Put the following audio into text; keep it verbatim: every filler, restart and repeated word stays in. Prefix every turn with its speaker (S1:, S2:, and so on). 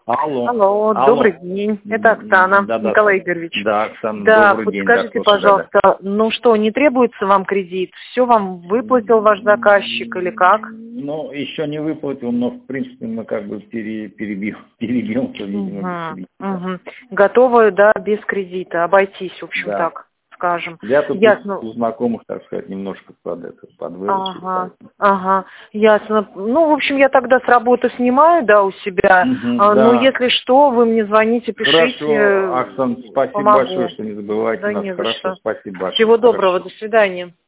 S1: Алло.
S2: Алло,
S1: Алло.
S2: добрый день. Это Оксана,
S1: Да, да,
S2: Николай Игоревич.
S1: Да, Оксана,
S2: Да,
S1: добрый день.
S2: подскажите,
S1: Да, слушай, да,
S2: пожалуйста, ну что, не требуется вам кредит? Все вам выплатил ваш заказчик или как?
S1: Ну, еще не выплатил, но, в принципе, мы как бы пере, перебил, перебьемся, видимо, без
S2: Угу,
S1: кредита.
S2: угу. Готовы, да, без кредита, обойтись, в общем,
S1: Да.
S2: так скажем.
S1: Я тут
S2: Ясно.
S1: у знакомых, так сказать, немножко под это, под выручку.
S2: Ага, ага, ясно. Ну, в общем, я тогда с работы снимаю, да, у себя.
S1: Угу,
S2: А, ну,
S1: да.
S2: если что, вы мне звоните, пишите.
S1: Хорошо, Оксан, спасибо
S2: Помогу.
S1: большое, что не забывайте
S2: Да
S1: нас.
S2: не за
S1: Хорошо,
S2: что.
S1: спасибо большое.
S2: Всего доброго,
S1: Хорошо.
S2: до свидания.